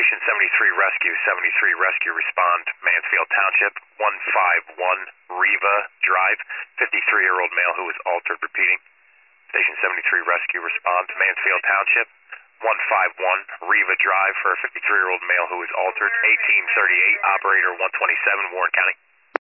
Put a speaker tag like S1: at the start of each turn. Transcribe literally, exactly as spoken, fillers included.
S1: Station seventy-three Rescue, seventy-three Rescue, respond, Mansfield Township, one five one Riva Drive, fifty-three-year-old male who was altered, repeating. Station seventy-three Rescue, respond, Mansfield Township, one five one Riva Drive for a fifty-three-year-old male who was altered, eighteen thirty-eight, operator one twenty-seven, Warren County.